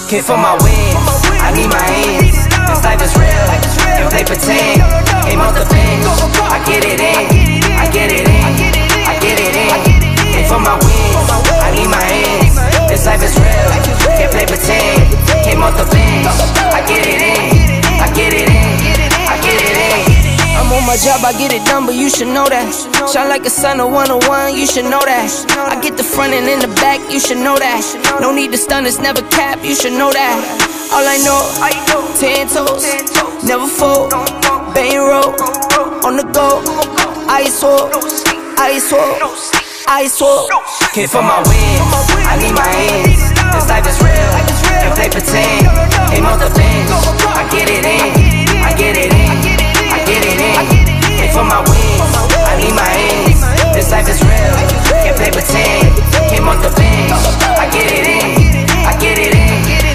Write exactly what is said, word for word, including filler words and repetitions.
Came for my wins, I need my ends. This life is real, and play pretend. Aim off the bench, I get it in, I get it in, I get it in. Came for my wins, I need my ends. This life is real, can't play pretend. Came off the bench, I get it in, I get it in, I get it in. I'm on my job, I get it done, but you should know that. Shine like a sun, a one oh one, you should know that. I get the front and in the back, you should know that. No need to stun, it's never cap, you should know that. All I know, ten toes, never fold, bang roll, on the go, ice wall, ice wall, ice wall. Came for my wins, I need my ends. This life is real, and play